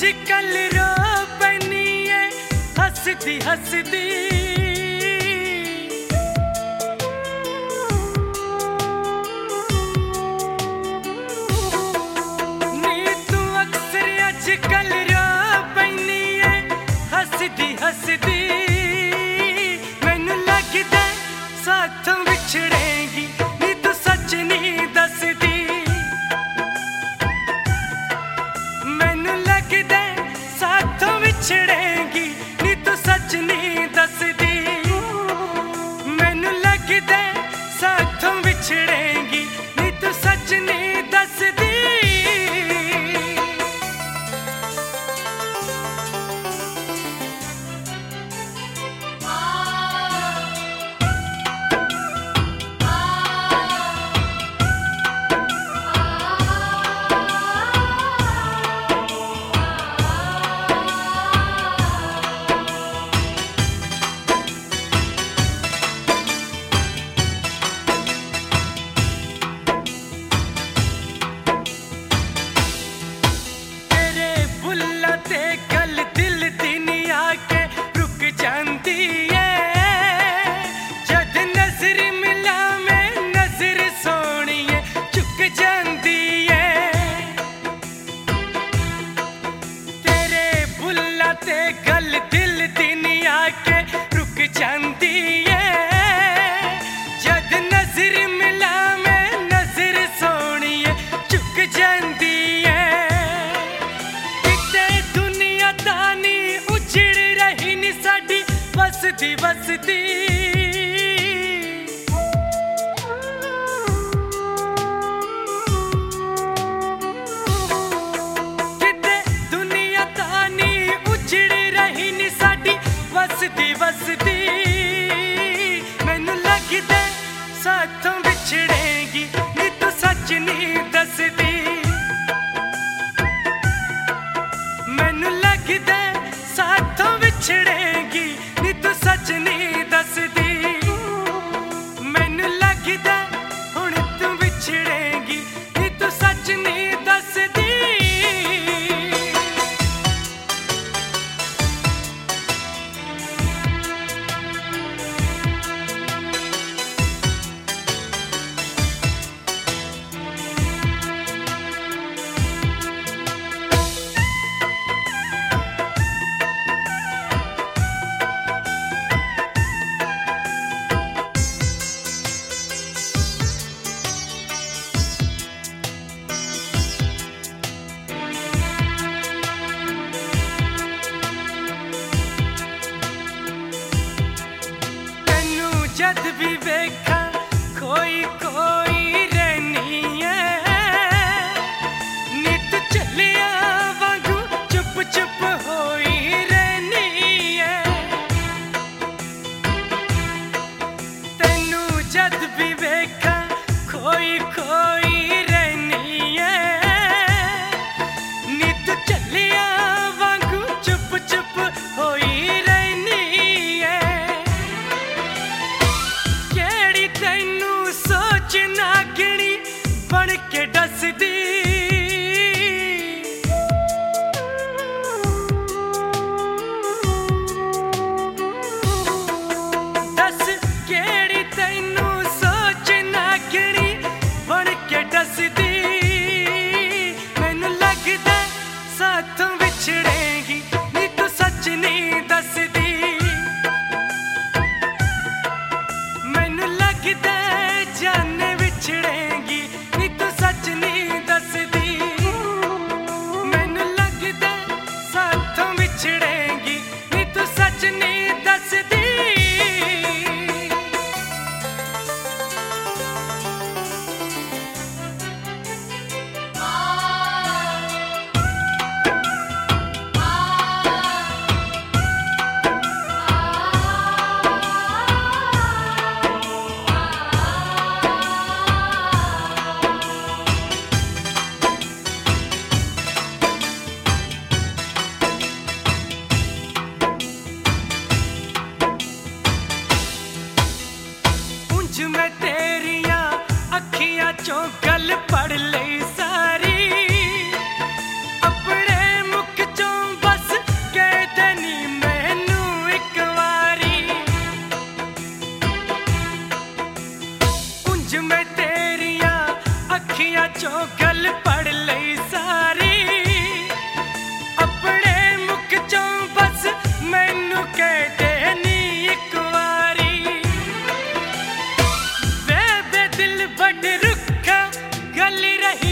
अजकल रो पैनी है हसदी हसदी। नी तू अक्सर अजकल रो पैनी है हसदी हसदी। मैनू लगदा साथों बिछड़ेगी नी तू सच नहीं दसदी। मैनू लगदा साथों बिछड़ेगी नी तू सच नहीं दसदी। मैनू लगदा साथों बिछड़ेगी नी तू सच नहीं दसदी। गल दिल दिन आके रुक जाती है। जद नजर मिला मैं नजर सोनिए चुक जाती है। किते दुनिया दानी उजड़ रही नी साडी बसदी बसदी। बसदी बसदी मैनू लगदा साथों बिछड़ेगी नी तू सच नहीं दसदी। मैनू लगदा साथों बिछड़ेगी नी तू सच नहीं दसदी। मैनू लगदा हुण तू बिछड़ेगी नी तू सच नहीं दसदी। जद भी देखा कोई कोई रहनी है नित चलिया वांगू चुप चुप होई रहनी है। तेनू जद भी देखा कोई कोई रहनी है नित चलिया वांगू चुप चुप होई रहनी है। तैनू सोचना गिणी बन के दसदी। दस केड़ी तैनू सोचना गिणी बन के दसदी। मैनू लगदा साथों बिछड़ेगी नी तू सच नहीं दसदी। जाने बिछड़ेगी नी तू सच नहीं दसदी। मैनू लगदा साथों बिछड़ेगी नी तू सच नहीं दसदी। मैं तेरिया अखियां चों गल पढ़ लई सारी। अपने मुख चों अखियां चों गल पढ़ लई सारी अपने मुख चों बस मैनू कह दे नी इक वारी वे दिल बड़ रुखा गल रही